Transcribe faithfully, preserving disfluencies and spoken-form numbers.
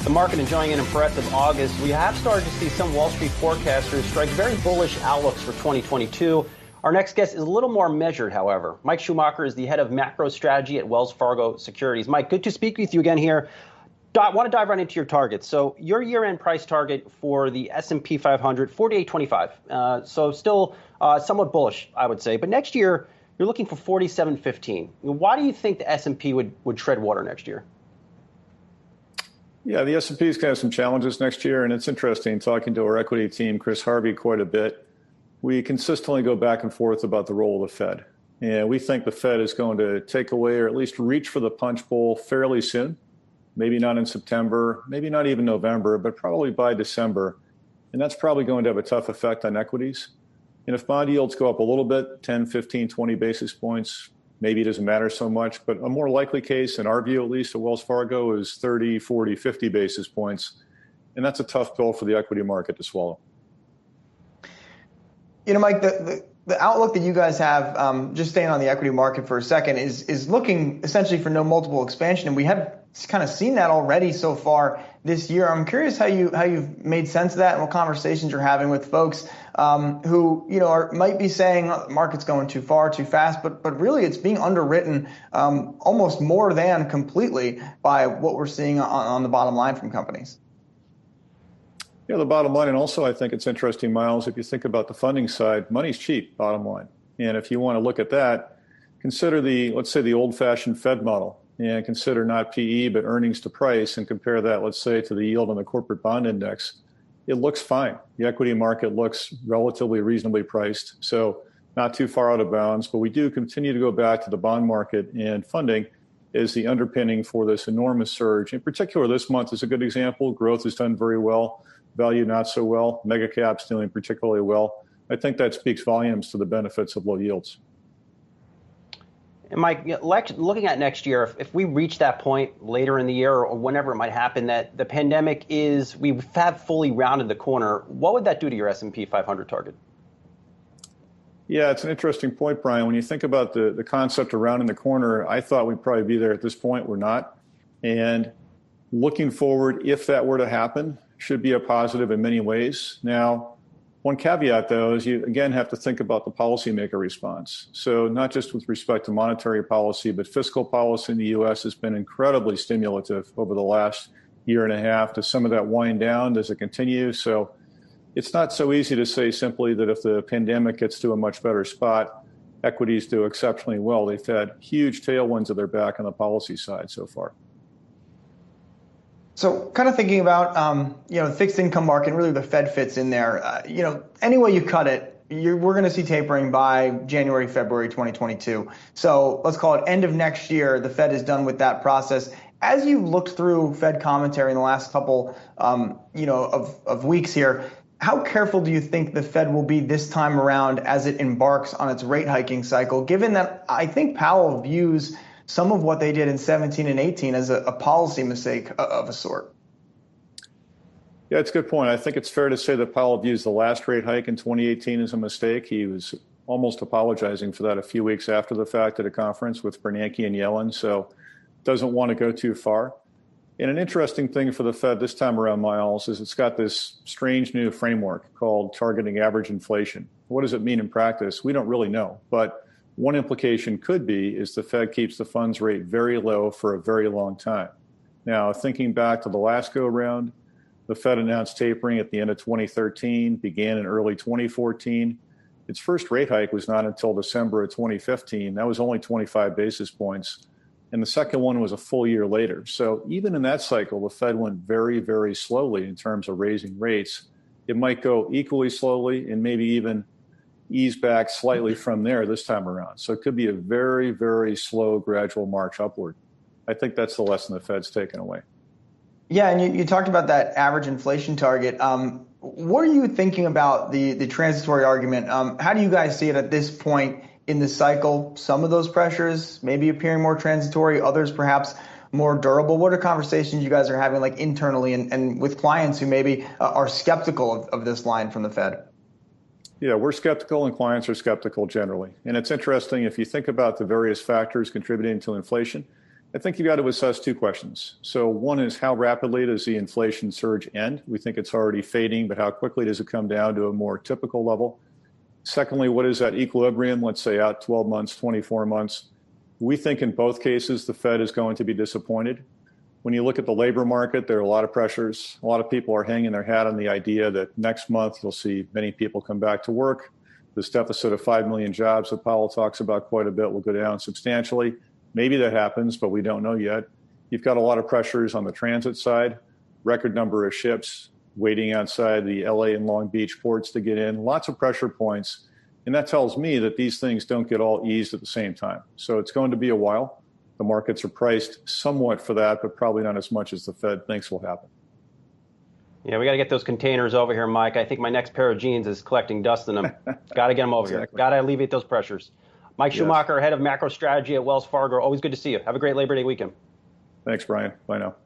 The market enjoying an impressive August. We have started to see some Wall Street forecasters strike very bullish outlooks for twenty twenty-two. Our next guest is a little more measured, however. Mike Schumacher is the head of macro strategy at Wells Fargo Securities. Mike, good to speak with you again here. I want to dive right into your targets. So your year-end price target for the S and P five hundred, forty-eight twenty-five. Uh, so still uh, somewhat bullish, I would say. But next year, you're looking for forty-seven fifteen. Why do you think the S and P would, would tread water next year? Yeah, the S and P is going to have some challenges next year, and it's interesting talking to our equity team, Chris Harvey, quite a bit. We consistently go back and forth about the role of the Fed. And we think the Fed is going to take away or at least reach for the punch bowl fairly soon. Maybe not in September, maybe not even November, but probably by December. And that's probably going to have a tough effect on equities. And if bond yields go up a little bit, ten, fifteen, twenty basis points, maybe it doesn't matter so much. But a more likely case, in our view at least, at Wells Fargo is thirty, forty, fifty basis points. And that's a tough pill for the equity market to swallow. You know, Mike, the, the, the outlook that you guys have, um, just staying on the equity market for a second, is is looking essentially for no multiple expansion. And we have kind of seen that already so far this year. I'm curious how you how you've made sense of that and what conversations you're having with folks um, who, you know, are, might be saying oh, the market's going too far, too fast, but but really it's being underwritten um, almost more than completely by what we're seeing on, on the bottom line from companies. Yeah, the bottom line, and also I think it's interesting, Miles, if you think about the funding side, money's cheap, bottom line. And if you want to look at that, consider the, let's say, the old-fashioned Fed model, and consider not P E, but earnings to price, and compare that, let's say, to the yield on the corporate bond index. It looks fine. The equity market looks relatively reasonably priced, so not too far out of bounds. But we do continue to go back to the bond market, and funding is the underpinning for this enormous surge. In particular, this month is a good example. Growth has done very well. Value not so well. Mega caps doing particularly well. I think that speaks volumes to the benefits of low yields. And Mike, looking at next year, if, if we reach that point later in the year or whenever it might happen that the pandemic is, we have fully rounded the corner, what would that do to your S and P five hundred target? Yeah, it's an interesting point, Brian. When you think about the, the concept of rounding the corner, I thought we'd probably be there at this point. We're not. And looking forward, if that were to happen, should be a positive in many ways. Now, one caveat, though, is you, again, have to think about the policymaker response. So not just with respect to monetary policy, but fiscal policy in the U S has been incredibly stimulative over the last year and a half. Does some of that wind down? Does it continue? So it's not so easy to say simply that if the pandemic gets to a much better spot, equities do exceptionally well. They've had huge tailwinds at their back on the policy side so far. So kind of thinking about, um, you know, the fixed income market, really the Fed fits in there. Uh, you know, any way you cut it, you're, we're going to see tapering by January, February twenty twenty-two. So let's call it end of next year. The Fed is done with that process. As you've looked through Fed commentary in the last couple, um, you know, of, of weeks here, how careful do you think the Fed will be this time around as it embarks on its rate hiking cycle, given that I think Powell views some of what they did in seventeen and eighteen as a, a policy mistake of a sort? Yeah, it's a good point. I think it's fair to say that Powell views the last rate hike in twenty eighteen as a mistake. He was almost apologizing for that a few weeks after the fact at a conference with Bernanke and Yellen, so doesn't want to go too far. And an interesting thing for the Fed this time around, Miles, is it's got this strange new framework called targeting average inflation. What does it mean in practice? We don't really know, but one implication could be is the Fed keeps the funds rate very low for a very long time. Now, thinking back to the last go-around, the Fed announced tapering at the end of twenty thirteen, began in early twenty fourteen. Its first rate hike was not until December of twenty fifteen. That was only twenty-five basis points. And the second one was a full year later. So even in that cycle, the Fed went very, very slowly in terms of raising rates. It might go equally slowly and maybe even ease back slightly from there this time around. So it could be a very, very slow, gradual march upward. I think that's the lesson the Fed's taken away. Yeah, and you, you talked about that average inflation target. Um, what are you thinking about the, the transitory argument? Um, how do you guys see it at this point in the cycle? Some of those pressures maybe appearing more transitory, others perhaps more durable. What are conversations you guys are having like internally and, and with clients who maybe uh, are skeptical of, of this line from the Fed? Yeah, we're skeptical and clients are skeptical generally. And it's interesting, if you think about the various factors contributing to inflation, I think you got to assess two questions. So one is, how rapidly does the inflation surge end? We think it's already fading, but how quickly does it come down to a more typical level? Secondly, what is that equilibrium, let's say out twelve months, twenty-four months? We think in both cases, the Fed is going to be disappointed. When you look at the labor market, there are a lot of pressures. A lot of people are hanging their hat on the idea that next month you'll see many people come back to work. This deficit of five million jobs that Powell talks about quite a bit will go down substantially. Maybe that happens, but we don't know yet. You've got a lot of pressures on the transit side, record number of ships waiting outside the L A and Long Beach ports to get in, lots of pressure points. And that tells me that these things don't get all eased at the same time. So it's going to be a while. The markets are priced somewhat for that, but probably not as much as the Fed thinks will happen. Yeah, we got to get those containers over here, Mike. I think my next pair of jeans is collecting dust in them. Got to get them over exactly. here. Got to alleviate those pressures. Mike yes. Schumacher, head of macro strategy at Wells Fargo. Always good to see you. Have a great Labor Day weekend. Thanks, Brian. Bye now.